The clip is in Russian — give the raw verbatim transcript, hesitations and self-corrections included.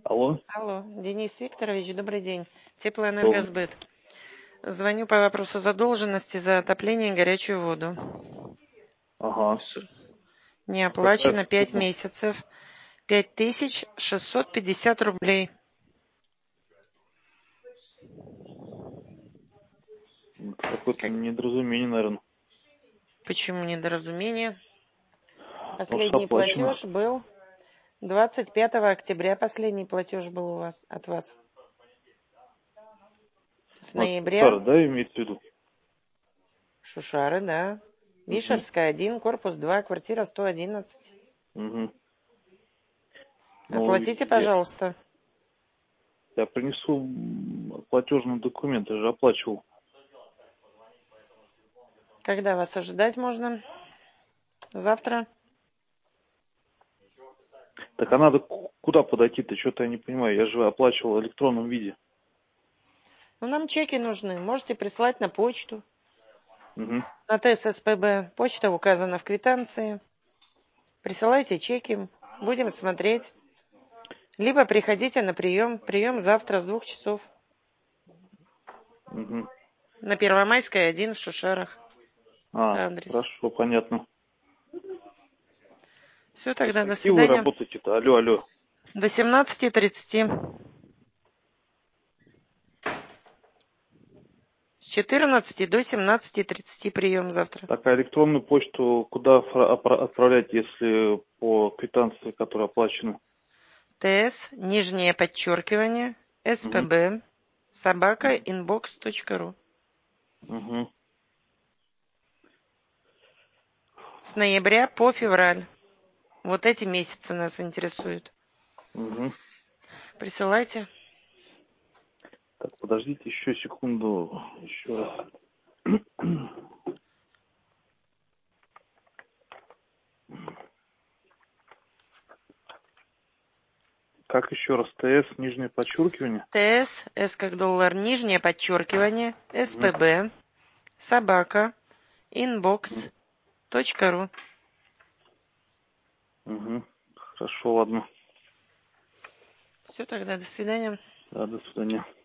Алло, Алло, Денис Викторович, добрый день. добрый. Теплоэнергосбыт. Звоню по вопросу задолженности за отопление и горячую воду. Ага. Не Какая оплачено пять сумма? месяцев. Пять тысяч шестьсот пятьдесят рублей. Это какое-то Как- недоразумение, наверное. Почему недоразумение? Потому что Последний оплачено. платеж был двадцать пятого октября. Последний платеж был у вас от вас. С Вот ноября. Шара, да, имеется в виду? Шушары, да. Угу. Вишерская, один, корпус два, квартира сто одиннадцать. Угу. Ну, Оплатите, я, пожалуйста. я принесу м, платежный документ, я же оплачивал. Когда вас ожидать можно? Завтра? Так а надо к- куда подойти-то? Что-то я не понимаю. Я же оплачивал в электронном виде. Ну, нам чеки нужны. Можете прислать на почту. Угу. На ТССПБ. Почта указана в квитанции. Присылайте чеки. Будем смотреть. Либо приходите на прием. Прием завтра с двух часов. Угу. На Первомайской, один в Шушарах. А, По адресу. хорошо, понятно. Все, тогда до Какие вы свидания. работаете-то? Алло, алло. До семнадцати тридцати. С четырнадцати до семнадцати тридцати прием завтра. Так, а электронную почту куда фра- отпра- отправлять, если по квитанции, которая оплачена? ТС, нижнее подчеркивание, Угу. СПБ, собака, инбокс точка ру. Угу. С ноября по февраль. Вот эти месяцы нас интересуют. Угу. Присылайте. Так, подождите еще секунду. Еще раз. Как еще раз? ТС, нижнее подчеркивание? ТС, С как доллар, нижнее подчеркивание, Угу. СПБ, собака, инбокс точка ру. Угу. Хорошо, ладно. Все, тогда до свидания. Да, до свидания.